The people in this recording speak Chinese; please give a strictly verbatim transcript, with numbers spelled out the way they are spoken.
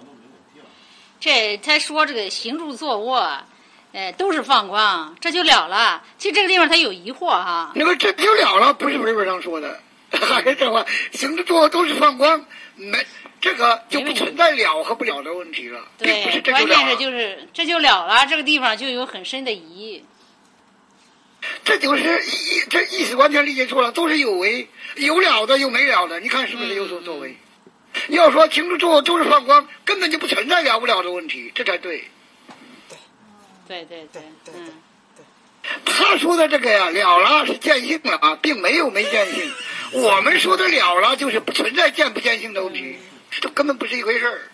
这他说这个行住坐卧，呃，都是放光，这就了了。其实这个地方他有疑惑哈。 那个这就了了，不是文本上说的，还是这话，行住坐卧都是放光，没这个就不存在了和不了的问题了，并不是对，关这就了了。 键是就是这就了了，这个地方就有很深的疑。 这就是意这意思完全理解错了，都是有为，有了的有没了的，你看是不是有所作为？嗯要说行住坐卧都是放光，根本就不存在了不了的问题，这才对。 对对对，嗯。 他说的这个呀，了了是见性了啊，并没有没见性。我们说的了了就是不存在见不见性的问题，这根本不是一回事儿。